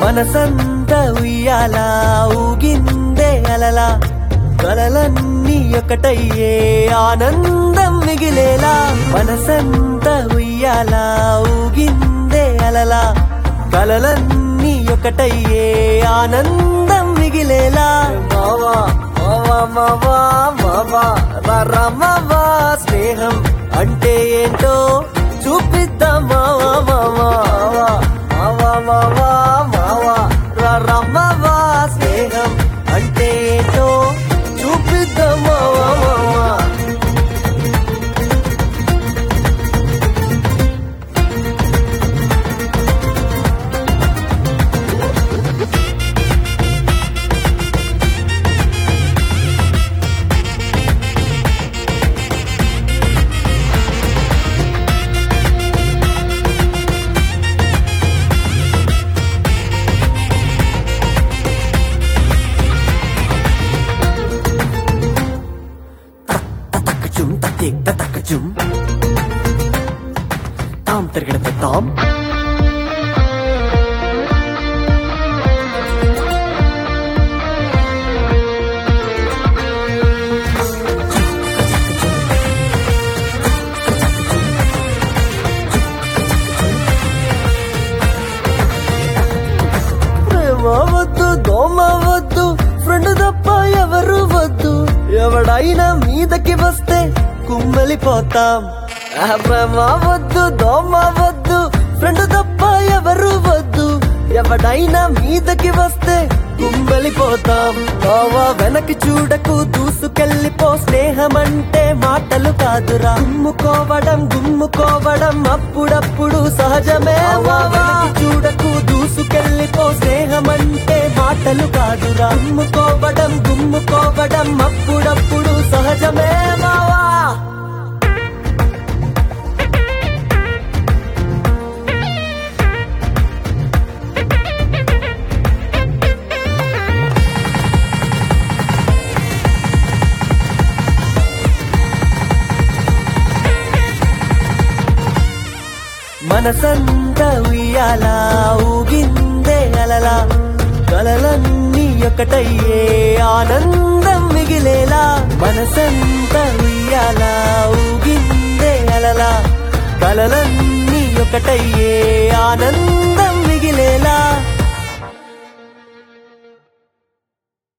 మనసంతా ఉయ్యాల ఊగిందే అలలా కలలన్నీ ఒకటయ్యే ఆనందం మిగిలేలా మనసంతా ఉయ్యాల ఊగిందే అలలా కలలన్నీ ఒకటయ్యే ఆనందం మిగిలేలా మావా మావా మావా మావా రమవా స్నేహం అంటే ఏంటో చూపిద్దాం మావా మావా మావా మావా మావా రమవా స్నేహం అంటే ఏంటో చూపిద్దాం మావా మావా Takajum Tam tergada tam ప్రేమవద్దు దోమవద్దు ఫ్రెండ్ తప్ప ఎవరు వద్దు ఎవడైనా మీదకి వస్తే కుమ్మలిపోతాం ప్రేమవద్దు దోమవద్దు ఫ్రెండ్ తప్ప ఎవరు వద్దు ఎవడైనా మీదకి వస్తే కుమ్మలిపోతాం బావా వెనక్కి చూడకు దూసుకెళ్ళిపో స్నేహం అంటే మాటలు కాదురా గుమ్ముకోవడం అప్పుడప్పుడు సహజమే వెనక్కి చూడకు దూసుకెళ్ళిపో స్నేహం అంటే మాటలు కాదురా గుమ్ముకోవడం అప్పుడప్పుడు సహజమే మావా మనసంతా ఉయ్యాల ఊగిందే అలలా కలలన్నీ ఒకటయ్యే ఆనందం మిగిలేలా మనసంతా ఉయ్యాల ఊగిందే అలలా కలలన్నీ ఒకటయ్యే ఆనందం మిగిలేలా